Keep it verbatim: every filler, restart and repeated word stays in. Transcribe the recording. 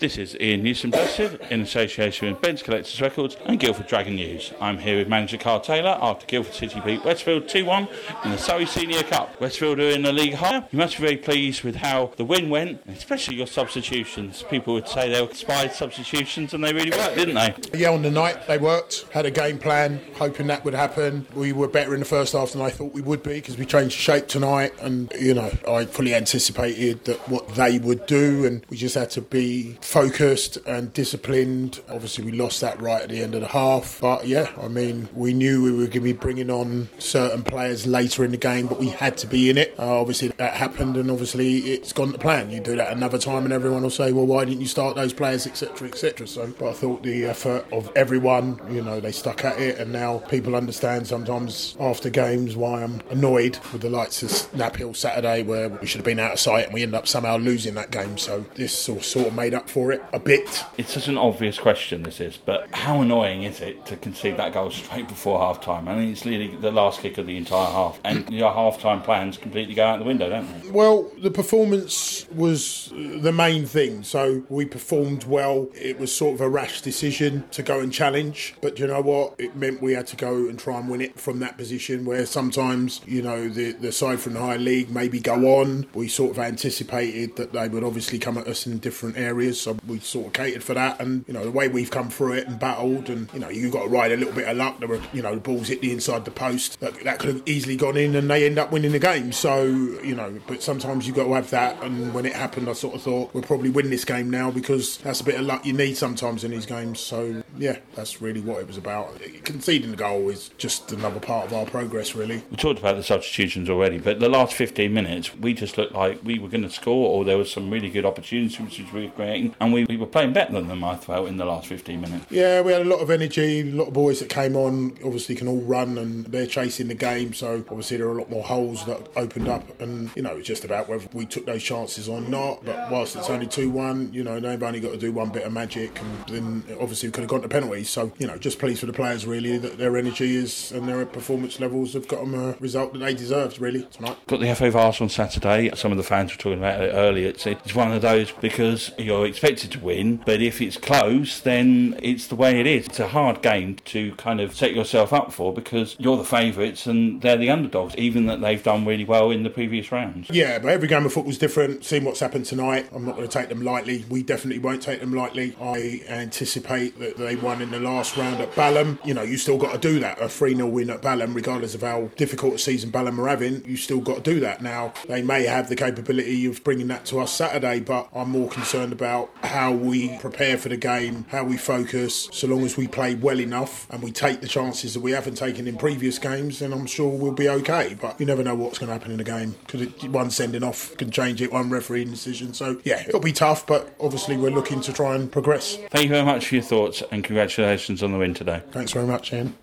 This is Ian Newsom Dusted in association with Ben's Collectors Records and Guildford Dragon News. I'm here with manager Carl Taylor after Guildford City beat Westfield two one in the Surrey Senior Cup. Westfield are in the league higher. You must be very pleased with how the win went, especially your substitutions. People would say they were inspired substitutions and they really worked, didn't they? Yeah, on the night they worked. Had a game plan, hoping that would happen. We were better in the first half than I thought we would be because we changed shape tonight, and you know I fully anticipated that what they would do, and we just had to be focused and disciplined. Obviously we lost that right at the end of the half, but yeah, I mean we knew we were going to be bringing on certain players later in the game, but we had to be in it. Uh, obviously that happened, and obviously it's gone to plan. You do that another time and everyone will say, well, why didn't you start those players, etc, etc. So but I thought the effort of everyone, you know, they stuck at it, and now people understand sometimes after games why I'm annoyed with the likes of Snap Hill Saturday, where we should have been out of sight and we ended up somehow losing that game. So this sort of made up for it a bit. It's such an obvious question, this is, but how annoying is it to concede that goal straight before half time? I mean, it's literally the last kick of the entire half, and your half time plans completely go out the window, don't they? Well, the performance was the main thing. So we performed well. It was sort of a rash decision to go and challenge, but you know what? It meant we had to go and try and win it from that position, where sometimes, you know, the, the side from the higher league maybe go on. We sort of anticipated that they would obviously come at us in different areas, so we sort of catered for that. And you know, the way we've come through it and battled, and you know, you've got to ride a little bit of luck. There were, you know, the balls hit the inside the post that, that could have easily gone in, and they end up winning the game. So you know, but sometimes you've got to have that. And when it happened, I sort of thought we'll probably win this game now, because that's a bit of luck you need sometimes in these games. So yeah, that's really what it was about. Conceding the goal is just another part of our progress, really. We talked about the substitutions already, but the last fifteen minutes we just looked like we were going to score, or there was some really good opportunities which we were creating, and we, we were playing better than them, I felt, in the last fifteen minutes. Yeah, we had a lot of energy, a lot of boys that came on, obviously can all run, and they're chasing the game, so obviously there are a lot more holes that opened up, and you know, it's just about whether we took those chances or not. But whilst it's only two one, you know, they've only got to do one bit of magic, and then obviously we could have gone to penalties. So you know, just pleased for the players really that their energy is and their performance levels have got them a result that they deserved really tonight. Got the F A Vars on Saturday. Some of the fans were talking about it earlier. It's, it's one of those, because you're expected to win, but if it's close, then it's the way it is. It's a hard game to kind of set yourself up for, because you're the favourites and they're the underdogs, even that they've done really well in the previous rounds. Yeah, but every game of football's different. Seeing what's happened tonight, I'm not going to take them lightly. We definitely won't take them lightly. I anticipate that they won in the last round at Balham. You know, you still got to do that. A three nil win at Balham, regardless of how difficult a season Balham are having, you still got to do that. Now, they may have the capability of bringing that to us Saturday, but I'm more concerned about how we prepare for the game, how we focus. So long as we play well enough and we take the chances that we haven't taken in previous games, then I'm sure we'll be okay. But you never know what's going to happen in the game, because one sending off can change it, one refereeing decision. So yeah, it'll be tough, but obviously we're looking to try and progress. Thank you very much for your thoughts, and congratulations on the win today. Thanks very much, Ian.